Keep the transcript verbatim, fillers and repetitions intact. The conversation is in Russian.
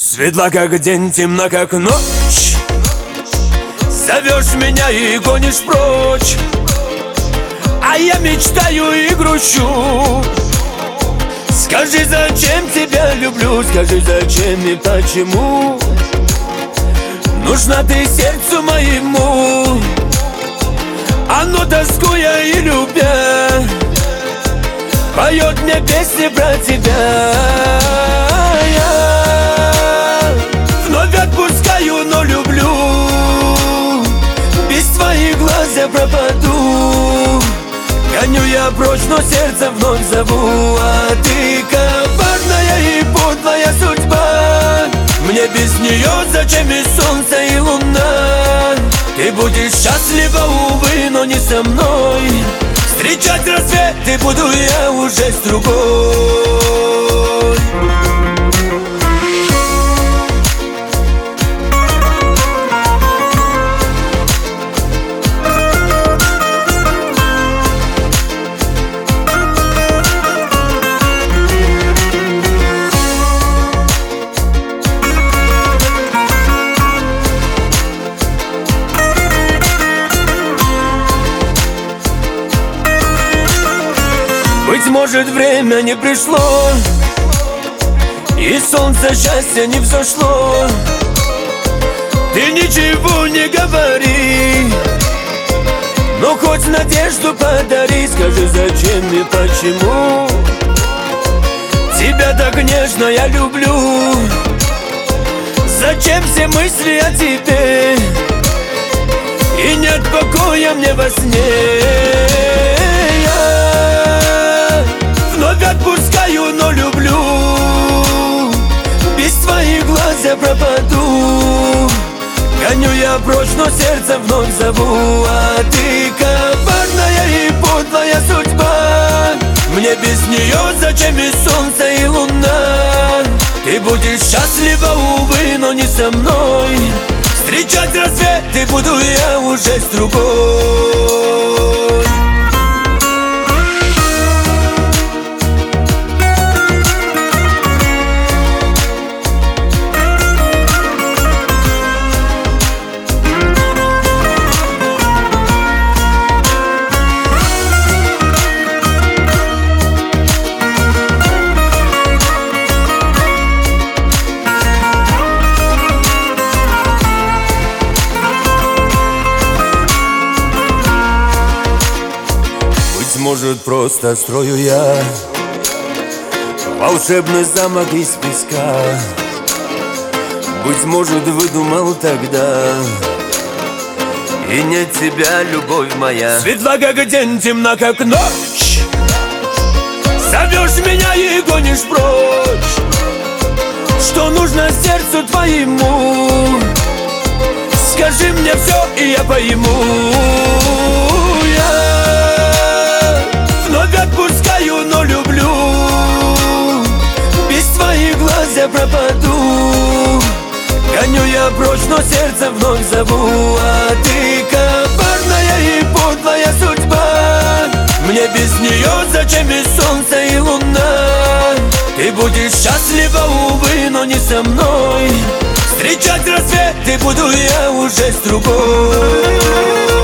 Светла как день, темна как ночь. Зовешь меня и гонишь прочь, а я мечтаю и грущу. Скажи, зачем тебя люблю, скажи, зачем и почему нужна ты сердцу моему. Оно, тоскуя и любя, поет мне песни про тебя. Я вновь отпускаю, но люблю. Без твоих глаз я пропаду. Гоню я прочь, но сердце вновь зову. А ты коварная и подлая судьба. Мне без нее зачем и солнце, и луна? Ты будешь счастлива, увы, но не со мной. Встречать рассветы буду я уже с другой. Быть может, время не пришло, и солнце счастья не взошло. Ты ничего не говори, но хоть надежду подари. Скажи, зачем и почему тебя так нежно я люблю? Зачем все мысли о тебе, и нет покоя мне во сне? Вновь отпускаю, но люблю. Без твоих глаз я пропаду. Гоню я прочь, но сердце вновь зову. А ты коварная и подлая судьба. Мне без нее зачем и солнце, и луна? Ты будешь счастлива, увы, но не со мной. Встречать рассветы буду я уже с другой. Может, просто строю я волшебный замок из песка. Быть может, выдумал тогда, и нет тебя, любовь моя. Светла как день, темна как ночь. Зовешь меня и гонишь прочь. Что нужно сердцу твоему? Скажи мне все, и я пойму. Я вновь отпускаю, но люблю. Без твоих глаз я пропаду. Гоню я прочь, но сердце вновь зову. А ты коварная и подлая судьба. Мне без нее зачем и солнце, и луна? Ты будешь счастлива, увы, но не со мной. Встречать рассветы буду я уже с другой.